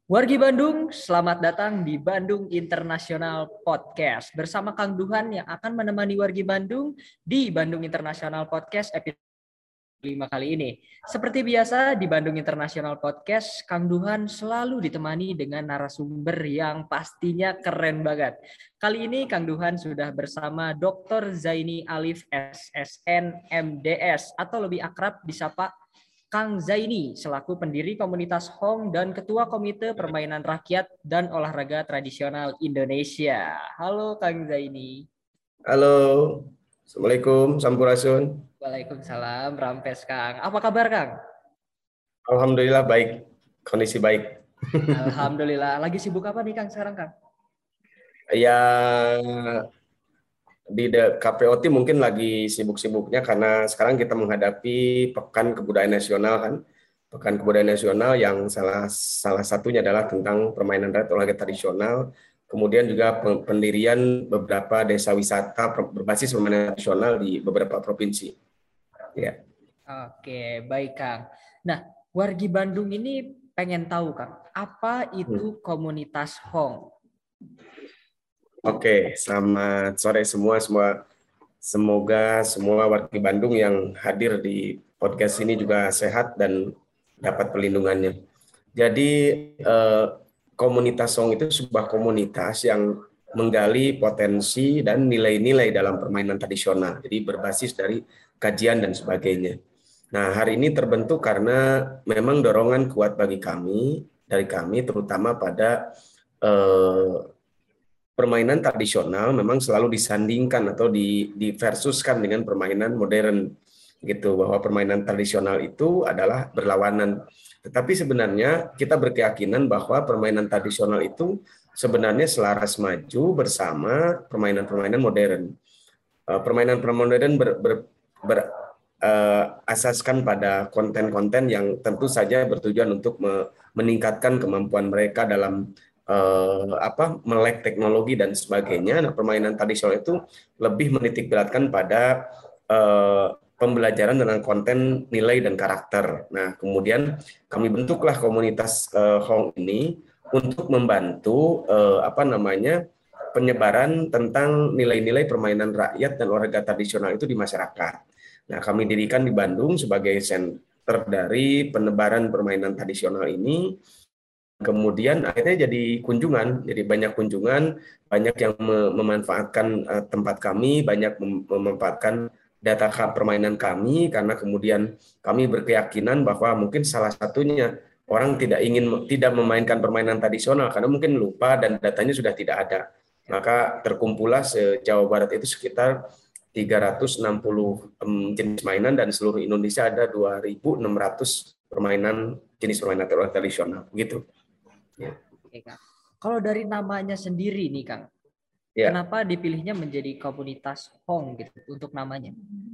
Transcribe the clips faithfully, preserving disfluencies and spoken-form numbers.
Wargi Bandung, selamat datang di Bandung International Podcast bersama Kang Duhan yang akan menemani Wargi Bandung di Bandung International Podcast episode lima kali ini. Seperti biasa di Bandung International Podcast, Kang Duhan selalu ditemani dengan narasumber yang pastinya keren banget. Kali ini Kang Duhan sudah bersama doktor Zaini Alif S S N M D S atau lebih akrab disapa Kang Zaini selaku pendiri komunitas Hong dan Ketua Komite Permainan Rakyat dan Olahraga Tradisional Indonesia. Halo Kang Zaini. Halo, Assalamualaikum, Sampurasun. Waalaikumsalam, Rampes Kang. Apa kabar Kang? Alhamdulillah baik, kondisi baik. Alhamdulillah. Lagi sibuk apa nih Kang sekarang Kang? Ya, di K P O T mungkin lagi sibuk-sibuknya karena sekarang kita menghadapi Pekan Kebudayaan Nasional kan. Pekan Kebudayaan Nasional yang salah salah satunya adalah tentang permainan rakyat olahraga tradisional. Kemudian juga pendirian beberapa desa wisata berbasis permainan tradisional di beberapa provinsi. Ya. Oke, baik Kang. Nah, Wargi Bandung ini pengen tahu Kang, apa itu komunitas Hong? Oke, selamat sore semua. Semua semoga semua warga Bandung yang hadir di podcast ini juga sehat dan dapat perlindungannya. Jadi eh, komunitas Hong itu sebuah komunitas yang menggali potensi dan nilai-nilai dalam permainan tradisional. Jadi berbasis dari kajian dan sebagainya. Nah, hari ini terbentuk karena memang dorongan kuat bagi kami, dari kami terutama pada eh, permainan tradisional memang selalu disandingkan atau di, di versuskan dengan permainan modern gitu, bahwa permainan tradisional itu adalah berlawanan. Tetapi sebenarnya kita berkeyakinan bahwa permainan tradisional itu sebenarnya selaras maju bersama permainan-permainan modern. Permainan-permainan modern ber, ber, ber uh, asaskan pada konten-konten yang tentu saja bertujuan untuk me, meningkatkan kemampuan mereka dalam Uh, apa melek teknologi dan sebagainya. Nah, permainan tradisional itu lebih menitik beratkan pada uh, pembelajaran tentang konten, nilai dan karakter. Nah, kemudian kami bentuklah komunitas uh, Hong ini untuk membantu uh, apa namanya penyebaran tentang nilai-nilai permainan rakyat dan olahraga tradisional itu di masyarakat. Nah, kami dirikan di Bandung sebagai center dari penebaran permainan tradisional ini. Kemudian akhirnya jadi kunjungan, jadi banyak kunjungan, banyak yang memanfaatkan uh, tempat kami, banyak mem memanfaatkan data permainan kami, karena kemudian kami berkeyakinan bahwa mungkin salah satunya orang tidak ingin tidak memainkan permainan tradisional karena mungkin lupa dan datanya sudah tidak ada. Maka terkumpullah se-Jawa Barat itu sekitar tiga ratus enam puluh um, jenis mainan dan seluruh Indonesia ada dua ribu enam ratus permainan jenis permainan tradisional gitu. Ya. Oke, Kang. Kalau dari namanya sendiri nih, Kang, ya. Kenapa dipilihnya menjadi komunitas Hong gitu untuk namanya?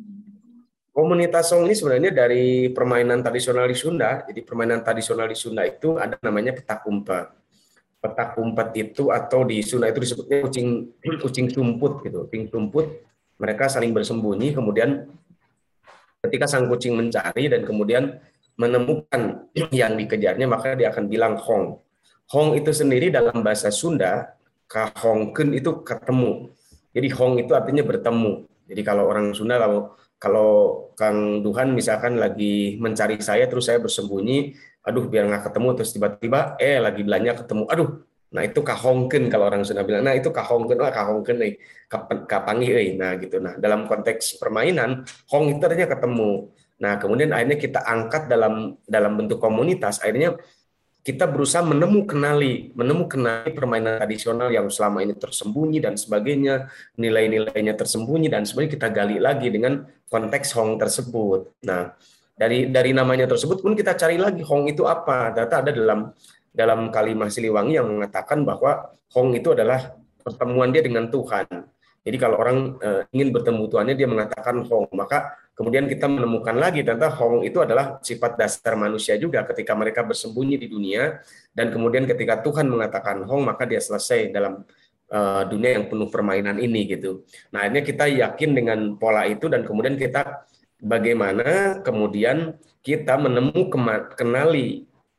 Komunitas Hong ini sebenarnya dari permainan tradisional di Sunda. Jadi permainan tradisional di Sunda itu ada namanya petak umpet. Petak umpet itu atau di Sunda itu disebutnya kucing kucing sumput gitu. Kucing sumput, mereka saling bersembunyi, kemudian ketika sang kucing mencari dan kemudian menemukan yang dikejarnya, maka dia akan bilang Hong. Hong itu sendiri dalam bahasa Sunda, kahongken itu ketemu. Jadi Hong itu artinya bertemu. Jadi kalau orang Sunda, kalau kalau Kang Duhan misalkan lagi mencari saya, terus saya bersembunyi, aduh biar nggak ketemu, terus tiba-tiba eh lagi belanja ketemu, aduh, nah itu kahongken kalau orang Sunda bilang, nah itu kahongken, wah kahongken nih, kapangi, eh, nah gitu. Nah dalam konteks permainan, Hong itu artinya ketemu. Nah kemudian akhirnya kita angkat dalam dalam bentuk komunitas, akhirnya kita berusaha menemukan kenali, menemukan kenali permainan tradisional yang selama ini tersembunyi dan sebagainya, nilai-nilainya tersembunyi dan sebagainya kita gali lagi dengan konteks Hong tersebut. Nah, dari dari namanya tersebut pun kita cari lagi Hong itu apa. Data ada dalam dalam Kalimah Siliwangi yang mengatakan bahwa Hong itu adalah pertemuan dia dengan Tuhan. Jadi kalau orang uh, ingin bertemu Tuhannya, dia mengatakan Hong. Maka kemudian kita menemukan lagi ternyata Hong itu adalah sifat dasar manusia juga ketika mereka bersembunyi di dunia, dan kemudian ketika Tuhan mengatakan Hong, maka dia selesai dalam uh, dunia yang penuh permainan ini gitu. Nah, akhirnya kita yakin dengan pola itu dan kemudian kita bagaimana kemudian kita menemukan kenali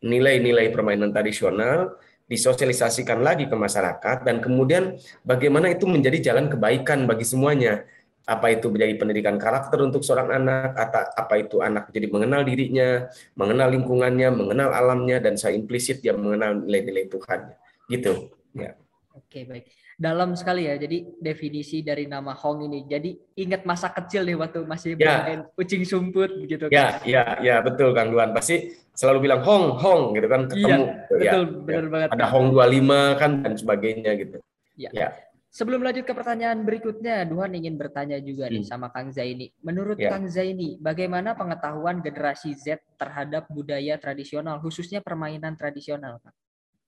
nilai-nilai permainan tradisional, disosialisasikan lagi ke masyarakat, dan kemudian bagaimana itu menjadi jalan kebaikan bagi semuanya. Apa itu menjadi pendidikan karakter untuk seorang anak, atau apa itu anak jadi mengenal dirinya, mengenal lingkungannya, mengenal alamnya, dan secara implisit dia mengenal nilai-nilai Tuhan. Gitu. Ya. Oke, baik. Dalam sekali ya, jadi definisi dari nama Hong ini. Jadi ingat masa kecil nih waktu masih Ya. bermain kucing sumput gitu Ya, kan. ya, ya, betul Kang Duan. Pasti selalu bilang Hong, Hong gitu kan, Iya, ketemu. Ya, betul, ya. benar banget Ada Kang. Hong dua puluh lima kan dan sebagainya gitu. Ya. Ya. Sebelum lanjut ke pertanyaan berikutnya, Duhan ingin bertanya juga nih Hmm. sama Kang Zaini. Menurut Ya. Kang Zaini, bagaimana pengetahuan generasi Z terhadap budaya tradisional, khususnya permainan tradisional, Kang?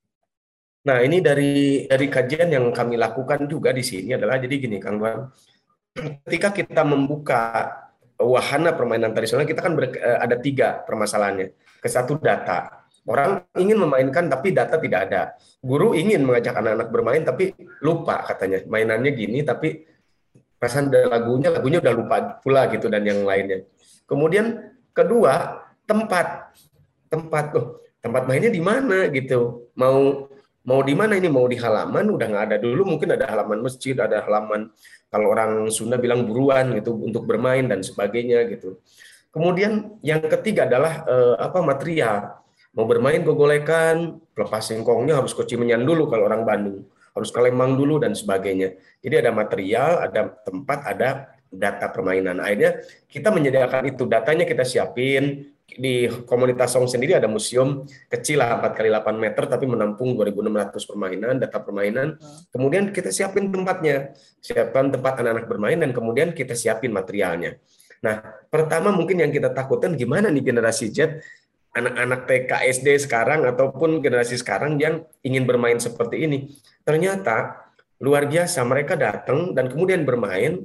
Nah, ini dari dari kajian yang kami lakukan juga di sini adalah jadi gini, Kang Duan. Ketika kita membuka wahana permainan tradisional, kita kan ber, ada tiga permasalahannya. Ke satu, data. Orang ingin memainkan tapi data tidak ada. Guru ingin mengajak anak-anak bermain tapi lupa katanya. Mainannya gini tapi perasaan lagunya lagunya udah lupa pula gitu dan yang lainnya. Kemudian kedua, tempat. Tempat tuh. Tempat mainnya di mana gitu. Mau mau di mana ini? Mau di halaman udah nggak ada. Dulu mungkin ada halaman masjid, ada halaman kalau orang Sunda bilang buruan gitu untuk bermain dan sebagainya gitu. Kemudian yang ketiga adalah eh, apa material. Mau bermain gogolekan, lepas singkongnya harus ke Cimenyan dulu kalau orang Bandung, harus ke Lembang dulu dan sebagainya. Jadi ada material, ada tempat, ada data permainan. Akhirnya kita menyediakan itu, datanya kita siapin. Di komunitas Song sendiri ada museum kecil lah, empat kali delapan meter tapi menampung dua ribu enam ratus permainan, data permainan. Kemudian kita siapin tempatnya, siapkan tempat anak-anak bermain dan kemudian kita siapin materialnya. Nah, pertama mungkin yang kita takutkan gimana nih generasi Z, anak-anak T K S D sekarang ataupun generasi sekarang yang ingin bermain seperti ini. Ternyata luar biasa, mereka datang dan kemudian bermain,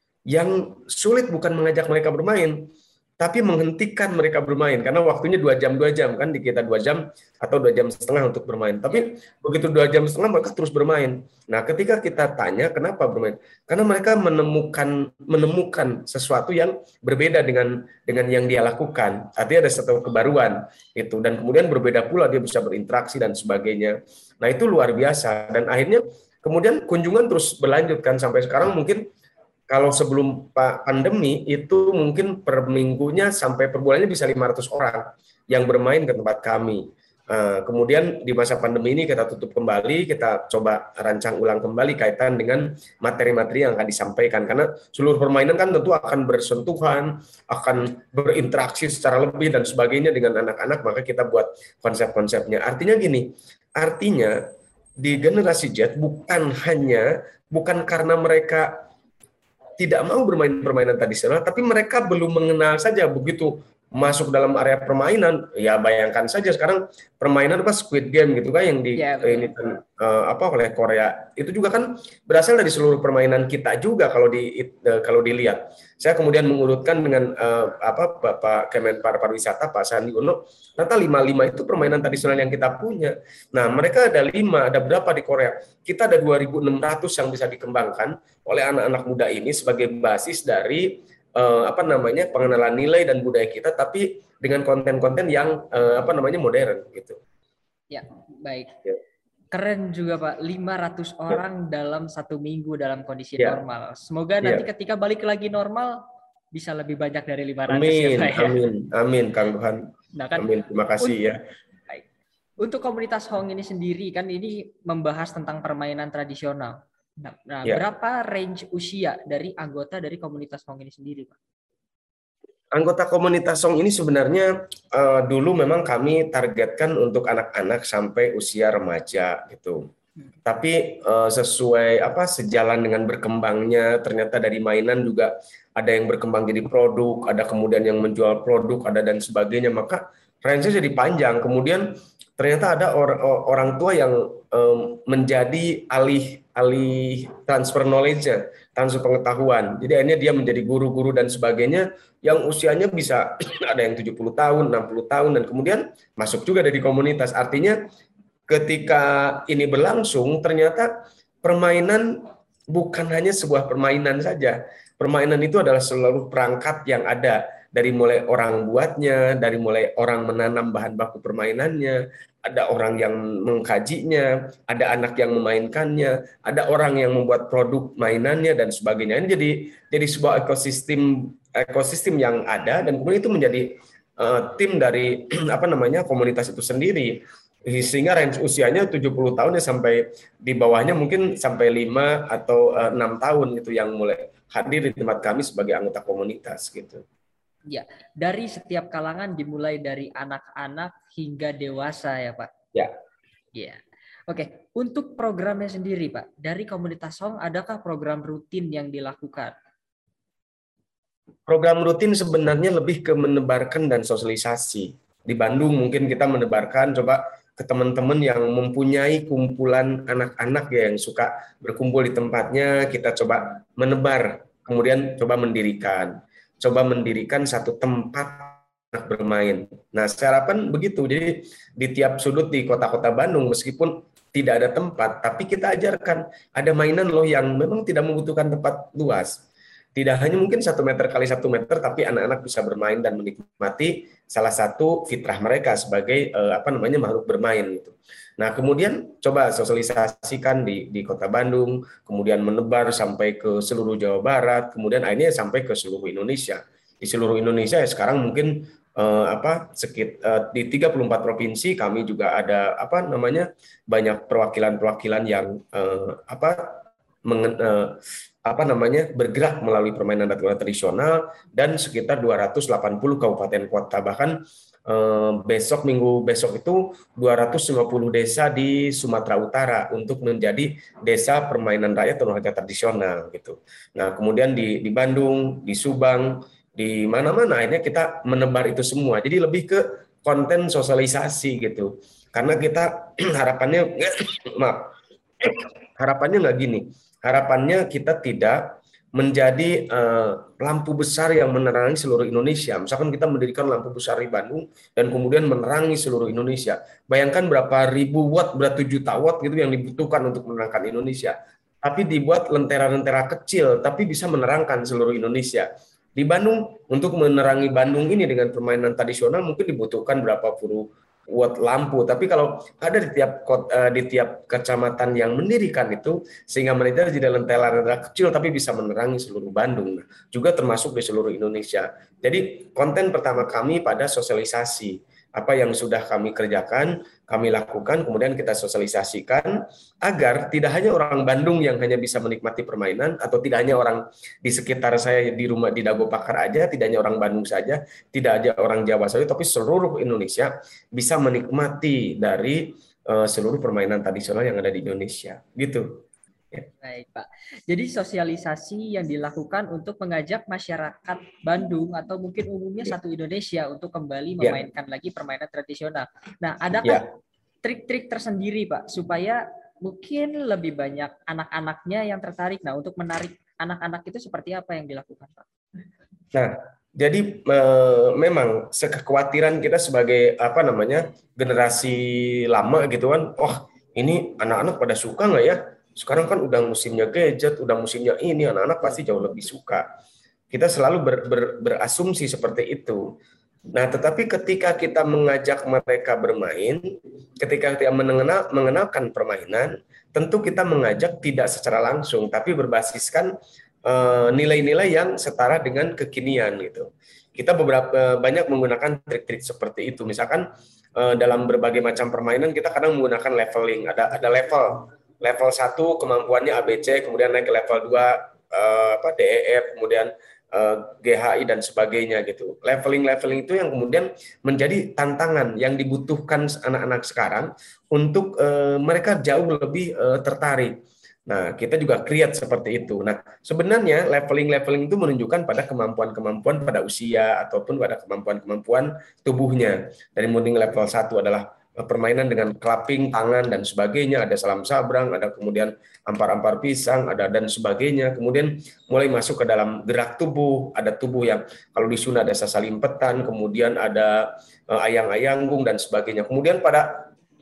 yang sulit bukan mengajak mereka bermain, tapi menghentikan mereka bermain karena waktunya dua jam dua jam kan di kita dua jam atau dua jam setengah untuk bermain. Tapi begitu dua jam setengah mereka terus bermain. Nah, ketika kita tanya kenapa bermain, karena mereka menemukan menemukan sesuatu yang berbeda dengan dengan yang dia lakukan. Artinya ada satu kebaruan itu dan kemudian berbeda pula dia bisa berinteraksi dan sebagainya. Nah, itu luar biasa dan akhirnya kemudian kunjungan terus berlanjut kan sampai sekarang. Mungkin kalau sebelum pandemi itu mungkin per minggunya sampai per bulannya bisa lima ratus orang yang bermain ke tempat kami. Kemudian di masa pandemi ini kita tutup kembali, kita coba rancang ulang kembali kaitan dengan materi-materi yang akan disampaikan. Karena seluruh permainan kan tentu akan bersentuhan, akan berinteraksi secara lebih dan sebagainya dengan anak-anak, maka kita buat konsep-konsepnya. Artinya gini, artinya di generasi Z bukan hanya, bukan karena mereka tidak mau bermain permainan tradisional, tapi mereka belum mengenal saja. Begitu masuk dalam area permainan, ya bayangkan saja sekarang permainan apa Squid Game gitu kan yang di ya, ini uh, apa oleh Korea itu juga kan berasal dari seluruh permainan kita juga kalau di uh, kalau dilihat. Saya kemudian mengurutkan dengan uh, apa Bapak Kemenpar Pariwisata Pak Sandi Uno, ternyata lima lima itu permainan tradisional yang kita punya. Nah, mereka ada lima, ada berapa di Korea? Kita ada dua ribu enam ratus yang bisa dikembangkan oleh anak-anak muda ini sebagai basis dari uh, apa namanya pengenalan nilai dan budaya kita, tapi dengan konten-konten yang uh, apa namanya modern gitu. Ya, baik. Ya. Keren juga Pak, lima ratus orang ya. Dalam satu minggu dalam kondisi ya. Normal. Semoga ya. Nanti ketika balik lagi normal bisa lebih banyak dari lima ratus. Amin, ya, Pak, ya. amin, amin Kang Tuhan. Nah, kan, amin, terima kasih untuk, ya. Baik. Untuk komunitas Hong ini sendiri kan ini membahas tentang permainan tradisional. Nah, nah ya. Berapa range usia dari anggota dari komunitas Hong ini sendiri, Pak? Anggota komunitas Song ini sebenarnya uh, dulu memang kami targetkan untuk anak-anak sampai usia remaja gitu. Hmm. Tapi uh, sesuai apa sejalan dengan berkembangnya, ternyata dari mainan juga ada yang berkembang jadi produk, ada kemudian yang menjual produk, ada dan sebagainya. Maka range-nya jadi panjang. Kemudian ternyata ada or- orang tua yang um, menjadi alih alih transfer knowledge-nya, transfer pengetahuan. Jadi akhirnya dia menjadi guru-guru dan sebagainya yang usianya bisa ada yang tujuh puluh tahun, enam puluh tahun dan kemudian masuk juga dari komunitas. Artinya ketika ini berlangsung ternyata permainan bukan hanya sebuah permainan saja. Permainan itu adalah seluruh perangkat yang ada dari mulai orang buatnya, dari mulai orang menanam bahan baku permainannya, ada orang yang mengkajinya, ada anak yang memainkannya, ada orang yang membuat produk mainannya dan sebagainya. Ini jadi jadi sebuah ekosistem ekosistem yang ada, dan kemudian itu menjadi uh, tim dari apa namanya komunitas itu sendiri, sehingga range usianya tujuh puluh tahun ya sampai di bawahnya mungkin sampai lima atau uh, enam tahun gitu yang mulai hadir di tempat kami sebagai anggota komunitas gitu. Ya, dari setiap kalangan dimulai dari anak-anak hingga dewasa ya Pak. Ya. Ya. Oke, untuk programnya sendiri Pak, dari komunitas Song adakah program rutin yang dilakukan? Program rutin sebenarnya lebih ke menebarkan dan sosialisasi. Di Bandung mungkin kita menebarkan coba ke teman-teman yang mempunyai kumpulan anak-anak ya yang suka berkumpul di tempatnya, kita coba menebar, kemudian coba mendirikan. Coba mendirikan satu tempat anak bermain. Nah, saya harapan begitu. Jadi di tiap sudut di kota-kota Bandung, meskipun tidak ada tempat, tapi kita ajarkan ada mainan loh yang memang tidak membutuhkan tempat luas. Tidak hanya mungkin satu meter kali satu meter, tapi anak-anak bisa bermain dan menikmati salah satu fitrah mereka sebagai eh, apa namanya makhluk bermain gitu. Nah, kemudian coba sosialisasikan di di Kota Bandung, kemudian menebar sampai ke seluruh Jawa Barat, kemudian akhirnya sampai ke seluruh Indonesia. Di seluruh Indonesia ya sekarang mungkin eh, apa sekit eh, di tiga puluh empat provinsi kami juga ada apa namanya banyak perwakilan-perwakilan yang eh, apa mengen, eh, apa namanya bergerak melalui permainan tradisional, dan sekitar dua ratus delapan puluh kabupaten kota, bahkan eh, besok minggu besok itu dua ratus lima puluh desa di Sumatera Utara untuk menjadi desa permainan rakyat olahraga tradisional gitu. Nah, kemudian di di Bandung, di Subang, di mana-mana akhirnya kita menebar itu semua. Jadi lebih ke konten sosialisasi gitu. Karena kita harapannya maaf. Harapannya nggak gini. Harapannya kita tidak menjadi uh, lampu besar yang menerangi seluruh Indonesia. Misalkan kita mendirikan lampu besar di Bandung dan kemudian menerangi seluruh Indonesia. Bayangkan berapa ribu watt, berapa juta watt gitu yang dibutuhkan untuk menerangkan Indonesia. Tapi dibuat lentera-lentera kecil, tapi bisa menerangkan seluruh Indonesia. Di Bandung, untuk menerangi Bandung ini dengan permainan tradisional mungkin dibutuhkan berapa puluh watt lampu, tapi kalau ada di tiap kota, di tiap kecamatan yang mendirikan itu, sehingga mereka jadi lentera-lentera kecil tapi bisa menerangi seluruh Bandung, nah, juga termasuk di seluruh Indonesia. Jadi konten pertama kami pada sosialisasi apa yang sudah kami kerjakan, kami lakukan, kemudian kita sosialisasikan agar tidak hanya orang Bandung yang hanya bisa menikmati permainan, atau tidak hanya orang di sekitar saya di rumah di Dago Pakar aja, tidak hanya orang Bandung saja, tidak hanya orang Jawa saja, tapi seluruh Indonesia bisa menikmati dari uh, seluruh permainan tradisional yang ada di Indonesia. Gitu. Baik, Pak. Jadi sosialisasi yang dilakukan untuk mengajak masyarakat Bandung atau mungkin umumnya satu Indonesia untuk kembali memainkan ya. lagi permainan tradisional. Nah, adakah ya. trik-trik tersendiri, Pak, supaya mungkin lebih banyak anak-anaknya yang tertarik? Nah, untuk menarik anak-anak itu seperti apa yang dilakukan, Pak? Nah, jadi e, memang kekhawatiran kita sebagai apa namanya generasi lama gitu kan, oh ini anak-anak pada suka nggak ya? Sekarang kan udah musimnya gadget, udah musimnya ini, anak-anak pasti jauh lebih suka. Kita selalu ber, ber, berasumsi seperti itu. Nah, tetapi ketika kita mengajak mereka bermain, ketika kita mengenal, mengenalkan permainan, tentu kita mengajak tidak secara langsung, tapi berbasiskan uh, nilai-nilai yang setara dengan kekinian gitu. Kita beberapa banyak menggunakan trik-trik seperti itu. Misalkan uh, dalam berbagai macam permainan kita kadang menggunakan leveling, ada ada level. Level satu kemampuannya A B C, kemudian naik ke level dua uh, apa D E F, kemudian uh, G H I dan sebagainya gitu. Leveling-leveling itu yang kemudian menjadi tantangan yang dibutuhkan anak-anak sekarang untuk uh, mereka jauh lebih uh, tertarik. Nah, kita juga create seperti itu. Nah, sebenarnya leveling-leveling itu menunjukkan pada kemampuan-kemampuan pada usia ataupun pada kemampuan-kemampuan tubuhnya. Dari mulai level satu adalah permainan dengan clapping tangan dan sebagainya, ada salam sabrang, ada kemudian ampar-ampar pisang, ada dan sebagainya. Kemudian mulai masuk ke dalam gerak tubuh, ada tubuh yang kalau di Sunda ada sasalimpetan, kemudian ada uh, ayang-ayanggung dan sebagainya. Kemudian pada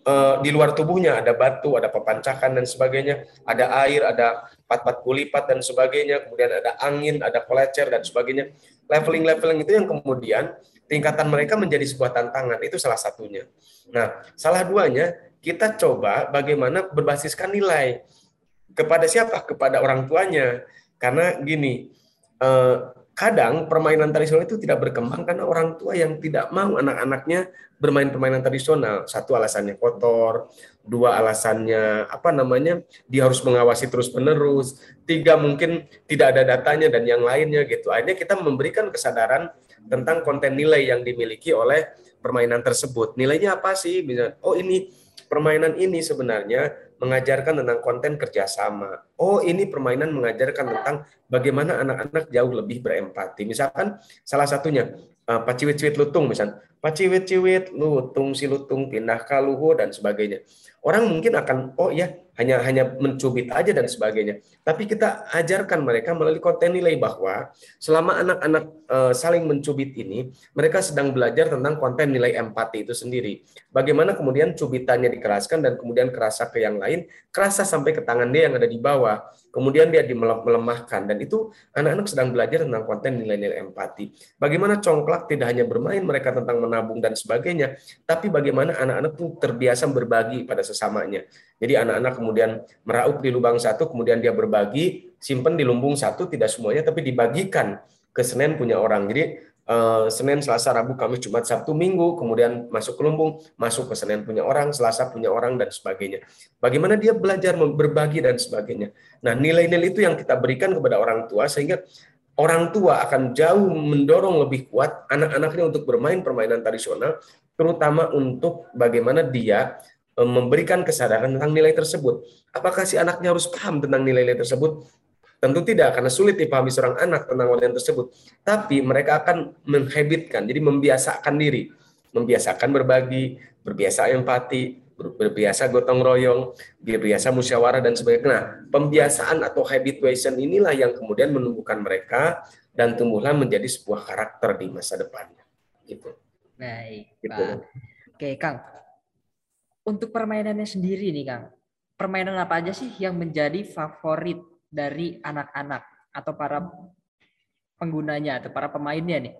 uh, di luar tubuhnya ada batu, ada pepancakan dan sebagainya, ada air, ada pat-pat kulipat dan sebagainya, kemudian ada angin, ada kolecer dan sebagainya. Leveling-leveling itu yang kemudian tingkatan mereka menjadi sebuah tantangan, itu salah satunya. Nah, salah duanya kita coba bagaimana berbasiskan nilai. Kepada siapa? Kepada orang tuanya. Karena gini, eh, kadang permainan tradisional itu tidak berkembang karena orang tua yang tidak mau anak-anaknya bermain permainan tradisional. Satu, alasannya kotor. Dua, alasannya apa namanya, dia harus mengawasi terus-menerus. Tiga, mungkin tidak ada datanya dan yang lainnya gitu. Akhirnya kita memberikan kesadaran tentang konten nilai yang dimiliki oleh permainan tersebut. Nilainya apa sih? Oh, ini permainan ini sebenarnya mengajarkan tentang konten kerjasama. Oh, ini permainan mengajarkan tentang bagaimana anak-anak jauh lebih berempati. Misalkan salah satunya, uh, paciwit-ciwit lutung misalnya. Paciwit-ciwit lutung si lutung pindah ke luhur dan sebagainya. Orang mungkin akan, oh ya, hanya hanya mencubit aja dan sebagainya. Tapi kita ajarkan mereka melalui konten nilai bahwa selama anak-anak uh, saling mencubit ini, mereka sedang belajar tentang konten nilai empati itu sendiri. Bagaimana kemudian cubitannya dikeraskan dan kemudian kerasa ke yang lain, kerasa sampai ke tangan dia yang ada di bawah, kemudian dia dimelemahkan, dan itu anak-anak sedang belajar tentang konten nilai-nilai empati. Bagaimana congklak tidak hanya bermain mereka tentang menabung dan sebagainya, tapi bagaimana anak-anak tuh terbiasa berbagi pada sesamanya. Jadi anak-anak kemudian meraup di lubang satu, kemudian dia berbagi, simpen di lumbung satu, tidak semuanya, tapi dibagikan ke Senin punya orang. Jadi Uh, Senin, Selasa, Rabu, Kamis, Jumat, Sabtu, Minggu, kemudian masuk ke lumbung, masuk ke Senin punya orang, Selasa punya orang, dan sebagainya. Bagaimana dia belajar berbagi dan sebagainya. Nah, nilai-nilai itu yang kita berikan kepada orang tua, sehingga orang tua akan jauh mendorong lebih kuat anak-anaknya untuk bermain permainan tradisional, terutama untuk bagaimana dia memberikan kesadaran tentang nilai tersebut. Apakah si anaknya harus paham tentang nilai-nilai tersebut? Tentu tidak, karena sulit dipahami seorang anak tentang konten tersebut. Tapi mereka akan menghabitkan, jadi membiasakan diri. Membiasakan berbagi, berbiasa empati, berbiasa gotong royong, berbiasa musyawarah, dan sebagainya. Nah, pembiasaan atau habituation inilah yang kemudian menumbuhkan mereka dan tumbuhlah menjadi sebuah karakter di masa depannya. Gitu. Baik, gitu. Pak. Oke, Kang. Untuk permainannya sendiri nih, Kang. Permainan apa aja sih yang menjadi favorit dari anak-anak atau para penggunanya atau para pemainnya nih?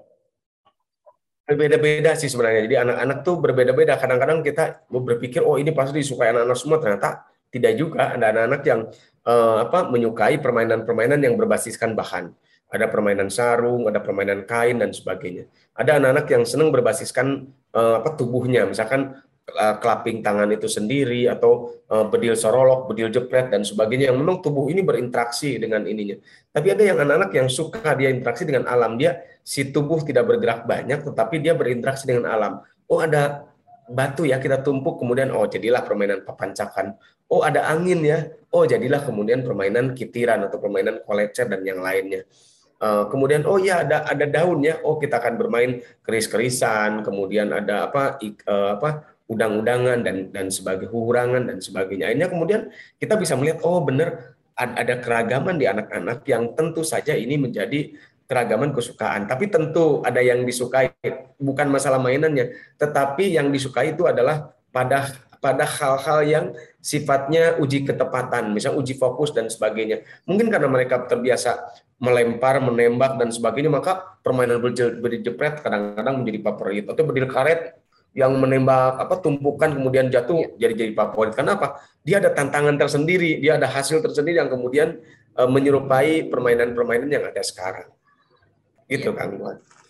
Berbeda-beda sih sebenarnya. Jadi anak-anak tuh berbeda-beda. Kadang-kadang kita mau berpikir, oh ini pasti disukai anak-anak semua. Ternyata tidak juga. Ada anak-anak yang eh, apa menyukai permainan-permainan yang berbasiskan bahan. Ada permainan sarung, ada permainan kain dan sebagainya. Ada anak-anak yang senang berbasiskan eh, apa tubuhnya, misalkan kelaping tangan itu sendiri, atau uh, bedil sorolok, bedil jepret dan sebagainya, yang memang tubuh ini berinteraksi dengan ininya. Tapi ada yang anak-anak yang suka dia interaksi dengan alam, dia si tubuh tidak bergerak banyak tetapi dia berinteraksi dengan alam. Oh, ada batu ya, kita tumpuk, kemudian oh jadilah permainan papancakan. Oh, ada angin ya, oh jadilah kemudian permainan kitiran atau permainan kolecer dan yang lainnya. Uh, kemudian oh ya ada ada daun ya, oh kita akan bermain keris-kerisan, kemudian ada apa ik, uh, apa udang-udangan dan dan sebagai hurangan dan sebagainya. Akhirnya kemudian kita bisa melihat, oh benar ada keragaman di anak-anak yang tentu saja ini menjadi keragaman kesukaan. Tapi tentu ada yang disukai, bukan masalah mainannya, tetapi yang disukai itu adalah pada pada hal-hal yang sifatnya uji ketepatan, misalnya uji fokus dan sebagainya. Mungkin karena mereka terbiasa melempar, menembak dan sebagainya, maka permainan bedil jepret kadang-kadang menjadi favorit, atau bedil karet yang menembak apa tumpukan kemudian jatuh jadi jadi favorit. Karena apa? Dia ada tantangan tersendiri, dia ada hasil tersendiri yang kemudian uh, menyerupai permainan-permainan yang ada sekarang. Gitu, ya. Kang.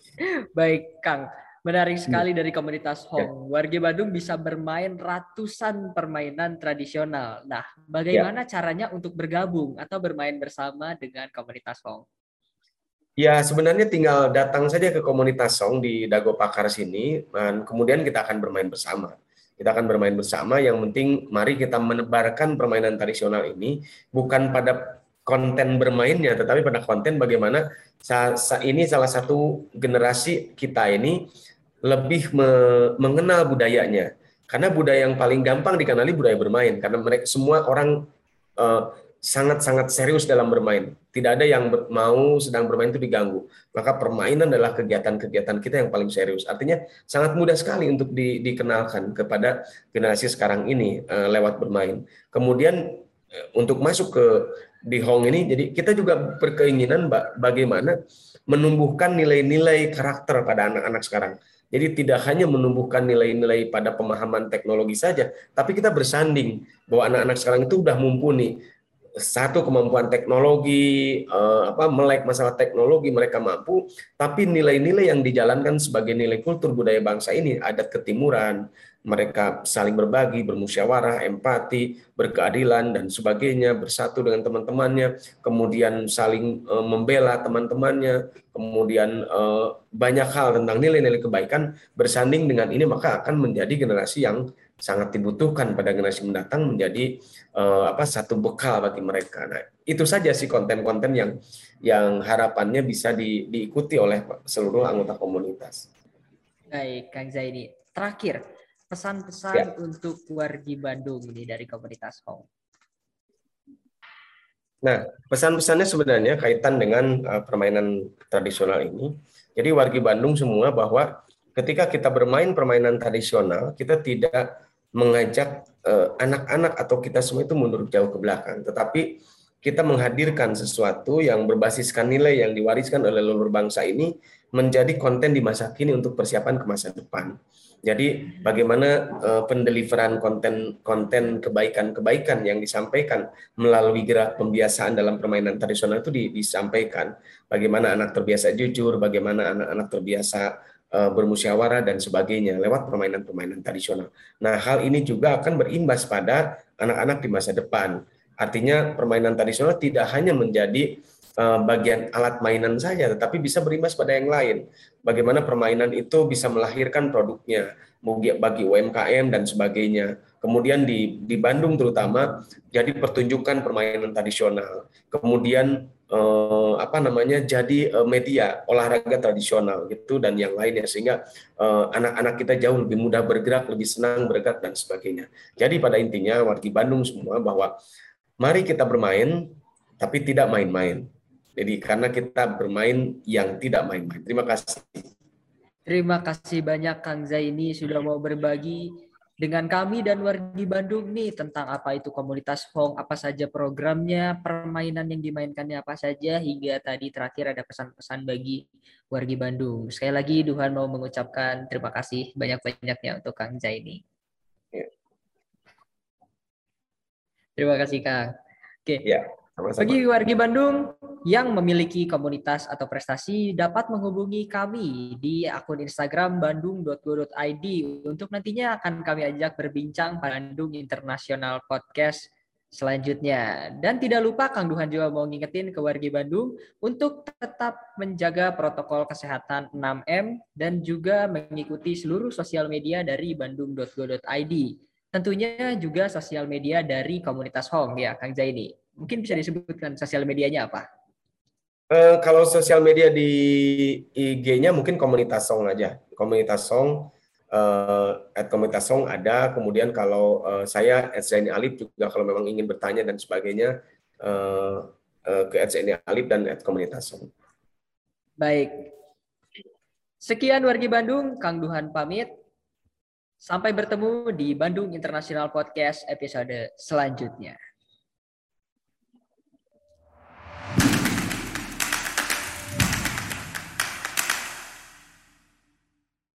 Baik, Kang. Menarik sekali dari komunitas Hong. Wargi Bandung bisa bermain ratusan permainan tradisional. Nah, bagaimana ya. caranya untuk bergabung atau bermain bersama dengan komunitas Hong? Ya, sebenarnya tinggal datang saja ke komunitas Song di Dago Pakar sini, dan kemudian kita akan bermain bersama. Kita akan bermain bersama, yang penting mari kita menebarkan permainan tradisional ini, bukan pada konten bermainnya, tetapi pada konten bagaimana ini salah satu generasi kita ini lebih mengenal budayanya. Karena budaya yang paling gampang dikenali budaya bermain, karena mereka semua orang uh, sangat-sangat serius dalam bermain. Tidak ada yang ber, mau sedang bermain itu diganggu. Maka permainan adalah kegiatan-kegiatan kita yang paling serius. Artinya sangat mudah sekali untuk di, dikenalkan kepada generasi sekarang ini uh, lewat bermain. Kemudian uh, untuk masuk ke di Hong ini, jadi kita juga berkeinginan bagaimana menumbuhkan nilai-nilai karakter pada anak-anak sekarang. Jadi tidak hanya menumbuhkan nilai-nilai pada pemahaman teknologi saja, tapi kita bersanding bahwa anak-anak sekarang itu sudah mumpuni. Satu, kemampuan teknologi, eh, apa melek masalah teknologi mereka mampu, tapi nilai-nilai yang dijalankan sebagai nilai kultur budaya bangsa ini, adat ketimuran, mereka saling berbagi, bermusyawarah, empati, berkeadilan dan sebagainya, bersatu dengan teman-temannya, kemudian saling eh, membela teman-temannya, kemudian eh, banyak hal tentang nilai-nilai kebaikan bersanding dengan ini, maka akan menjadi generasi yang sangat dibutuhkan pada generasi mendatang, menjadi uh, apa satu bekal bagi mereka. Nah, itu saja sih konten-konten yang yang harapannya bisa di, diikuti oleh seluruh anggota komunitas. Baik, Kang Zaini. Terakhir, pesan-pesan ya. Untuk wargi Bandung ini dari komunitas Hong. Nah, pesan-pesannya sebenarnya kaitan dengan uh, permainan tradisional ini. Jadi wargi Bandung semua bahwa ketika kita bermain permainan tradisional, kita tidak mengajak anak-anak uh, atau kita semua itu mundur jauh ke belakang, tetapi kita menghadirkan sesuatu yang berbasiskan nilai yang diwariskan oleh leluhur bangsa ini menjadi konten di masa kini untuk persiapan ke masa depan. Jadi bagaimana uh, pendeliveran konten-konten kebaikan-kebaikan yang disampaikan melalui gerak pembiasaan dalam permainan tradisional itu disampaikan. Bagaimana anak terbiasa jujur, bagaimana anak-anak terbiasa bermusyawarah dan sebagainya lewat permainan-permainan tradisional. Nah, hal ini juga akan berimbas pada anak-anak di masa depan. Artinya permainan tradisional tidak hanya menjadi uh, bagian alat mainan saja, tetapi bisa berimbas pada yang lain. Bagaimana permainan itu bisa melahirkan produknya bagi U M K M dan sebagainya. Kemudian di di Bandung terutama jadi pertunjukan permainan tradisional. Kemudian eh, apa namanya jadi eh, media olahraga tradisional gitu dan yang lainnya, sehingga eh, anak-anak kita jauh lebih mudah bergerak, lebih senang bergerak dan sebagainya. Jadi pada intinya wargi Bandung semua bahwa mari kita bermain tapi tidak main-main. Jadi karena kita bermain yang tidak main-main. Terima kasih. Terima kasih banyak Kang Zaini sudah mau berbagi dengan kami dan wargi Bandung nih tentang apa itu komunitas Hong, apa saja programnya, permainan yang dimainkannya apa saja, hingga tadi terakhir ada pesan-pesan bagi wargi Bandung. Sekali lagi Duhan mau mengucapkan terima kasih banyak-banyaknya untuk Kang Zaini. Ya. Terima kasih Kang. Oke. Ya. Sama-sama. Bagi wargi Bandung yang memiliki komunitas atau prestasi dapat menghubungi kami di akun Instagram bandung dot go dot i d untuk nantinya akan kami ajak berbincang pada Bandung International Podcast selanjutnya. Dan tidak lupa Kang Duhan juga mau ngingetin ke wargi Bandung untuk tetap menjaga protokol kesehatan enam M dan juga mengikuti seluruh sosial media dari bandung dot go dot i d. Tentunya juga sosial media dari komunitas Hong ya Kang Zaini. Mungkin bisa disebutkan sosial medianya apa? Uh, kalau sosial media di I G-nya mungkin komunitas Song aja. Komunitas Song, uh, at komunitas Song ada. Kemudian kalau uh, saya at Zaini Alip juga kalau memang ingin bertanya dan sebagainya uh, uh, ke at Zaini Alip dan at komunitas Song. Baik. Sekian wargi Bandung, Kang Duhan pamit. Sampai bertemu di Bandung International Podcast episode selanjutnya.